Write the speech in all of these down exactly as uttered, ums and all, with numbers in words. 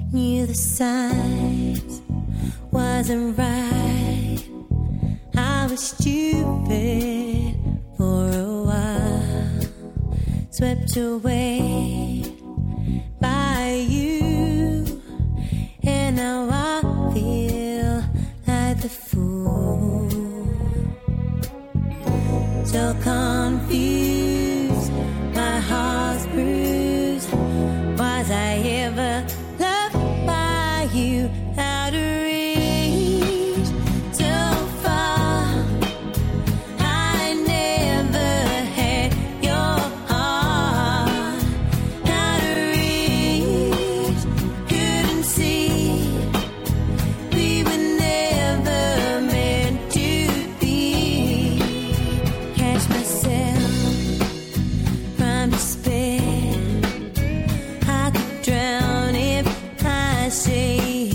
Knew the signs wasn't right. I was stupid for a while, swept away by you, and now I feel like the fool. So confused, my heart's bruised. Was I ever loved by you? Out of reach, so far. I never had your heart. Out of reach, couldn't see. We were never meant to be. Catch myself from despair. I could drown if I say.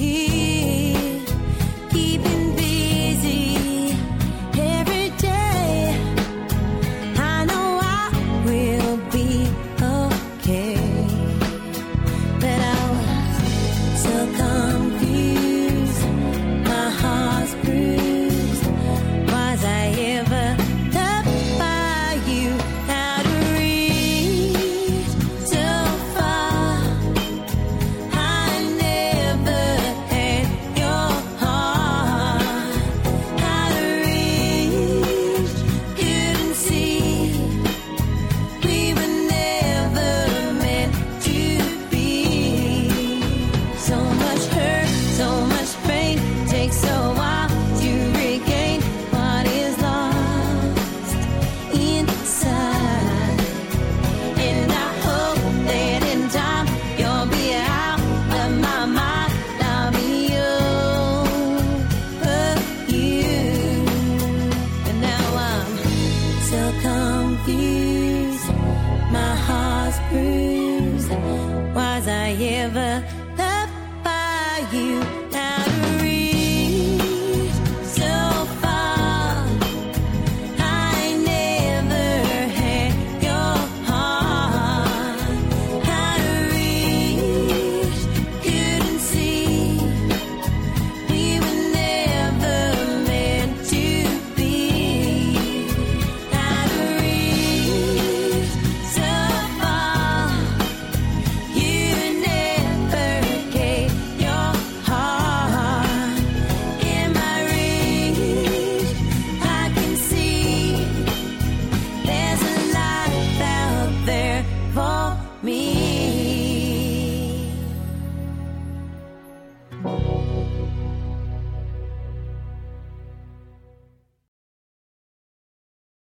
Keeping busy every day. I know I will be okay, but I was so confused. My heart's bruised. Was I ever loved by you? Out of reach, so far. I never had your heart. Out of reach, couldn't see. We were never meant to be. So much hurt, so much pain. Takes a while to regain what is lost inside. And I hope that in time you'll be out of my mind. I'll be over you. And now I'm so confused. My heart's bruised. Was I ever loved by you?